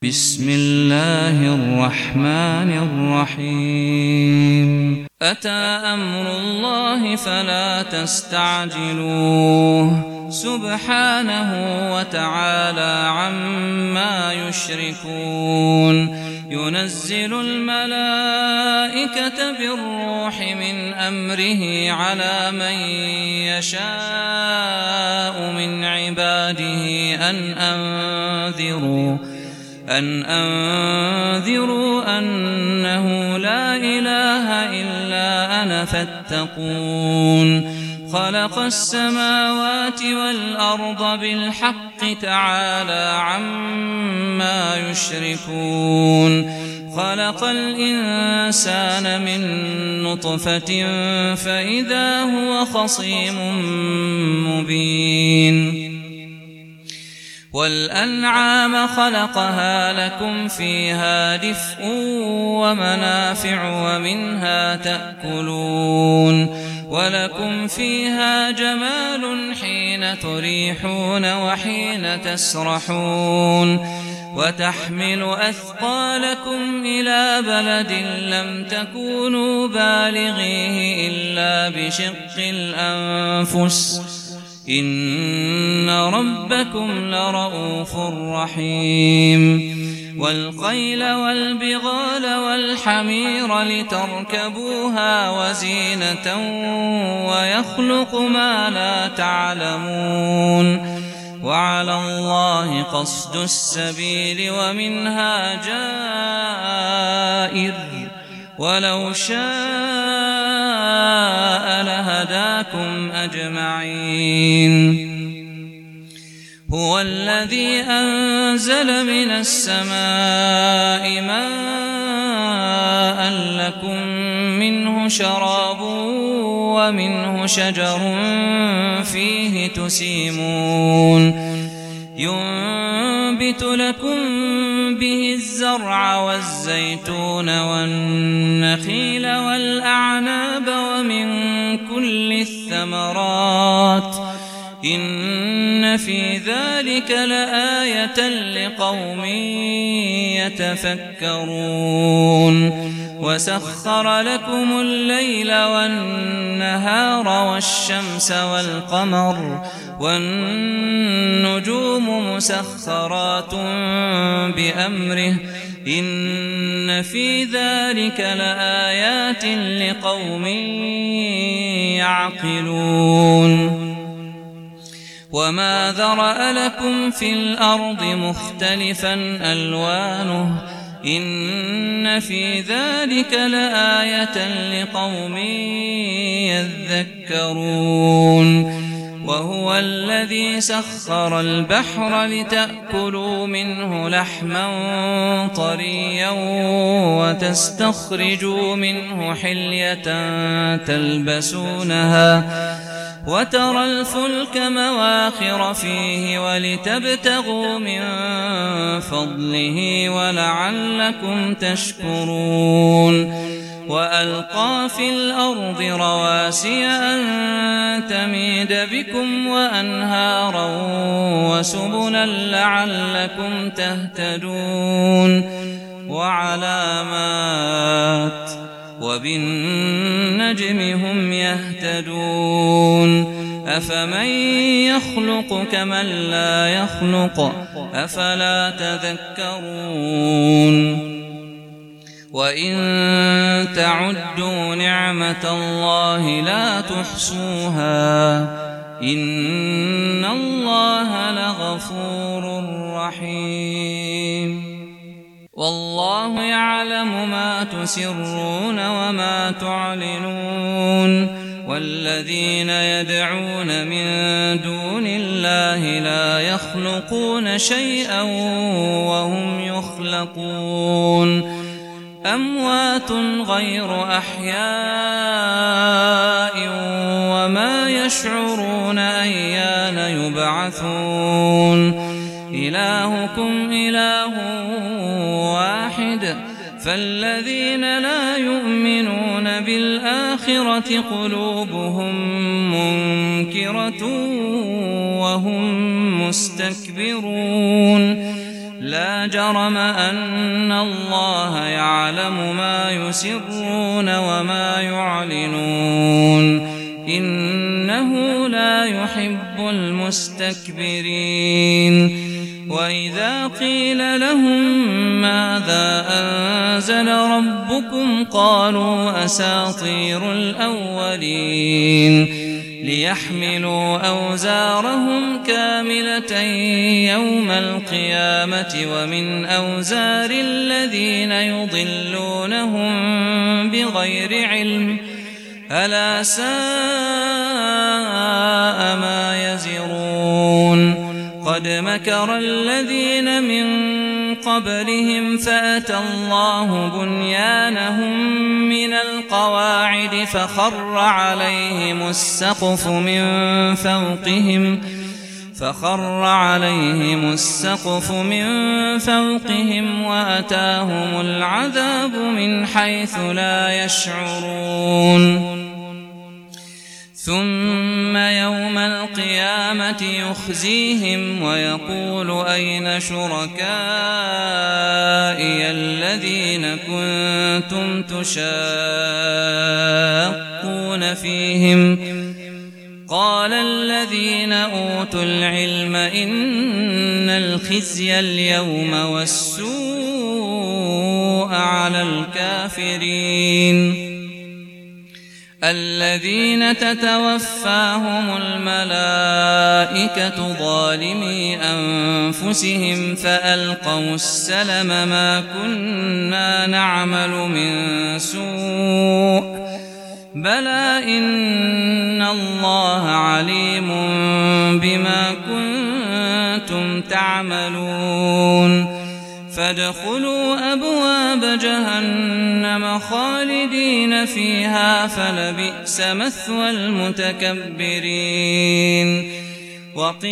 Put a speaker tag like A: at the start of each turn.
A: بسم الله الرحمن الرحيم أتى أمر الله فلا تستعجلوه سبحانه وتعالى عما يشركون ينزل الملائكة بالروح من أمره على من يشاء من عباده أن أنذروا أنه لا إله إلا أنا فاتقون خلق السماوات والأرض بالحق تعالى عما يشركون خلق الإنسان من نطفة فإذا هو خصيم مبين والأنعام خلقها لكم فيها دفء ومنافع ومنها تأكلون ولكم فيها جمال حين تريحون وحين تسرحون وتحمل أثقالكم إلى بلد لم تكونوا بالغيه إلا بشق الأنفس إن ربكم لرؤوف رحيم والخيل والبغال والحمير لتركبوها وزينة ويخلق ما لا تعلمون وعلى الله قصد السبيل ومنها جائر ولو شاء لهداكم أجمعين هو الذي أنزل من السماء ماء لكم منه شراب ومنه شجر فيه تسيمون ينبت لكم به الزرع والزيتون والنخيل والأعناب ومن كل الثمرات إن في ذلك لآية لقوم يتفكرون وسخر لكم الليل والنهار والشمس والقمر والنجوم مسخرات بأمره إن في ذلك لآيات لقوم يعقلون وما ذرأ لكم في الأرض مختلفا ألوانه إن في ذلك لآية لقوم يذكرون وهو الذي سخر البحر لتأكلوا منه لحما طريا وتستخرجوا منه حلية تلبسونها وترى الفلك مواخر فيه ولتبتغوا من فضله ولعلكم تشكرون وألقى في الأرض رواسي أن تميد بكم وأنهارا وسبلا لعلكم تهتدون وعلامات وبالنجم هم يهتدون أفمن يخلق كمن لا يخلق أفلا تذكرون وإن تعدوا نعمة الله لا تحصوها إن الله لغفور رحيم والله يعلم ما تسرون وما تعلنون والذين يدعون من دون الله لا يخلقون شيئا وهم يخلقون أموات غير أحياء وما يشعرون أيان يبعثون إلهكم إله واحد فالذين لا يؤمنون بالآخرة قلوبهم منكرة وهم مستكبرون لا جرم أن الله يعلم ما يسرون وما يعلنون إنه لا يحب المستكبرين وإذا قيل لهم ماذا أنزل ربكم قالوا أساطير الأولين ليحملوا أوزارهم كاملة يوم القيامة ومن أوزار الذين يضلونهم بغير علم ألا ساء ما يزرون قد مكر الذين من قبلهم فأتى الله بنيانهم من القواعد فخر عليهم السقف من فوقهم وأتاهم العذاب من حيث لا يشعرون ثم يوم القيامة يخزيهم ويقول أين شركائي الذين كنتم تشاقون فيهم قال الذين أوتوا العلم إن الخزي اليوم والسوء على الكافرين الذين تتوفاهم الملائكة ظالمي أنفسهم فألقوا السلم ما كنا نعمل من سوء بلى إن الله عليم بما كنتم تعملون فادخلوا أبواب جهنم خالدين فيها فلبئس مثوى المتكبرين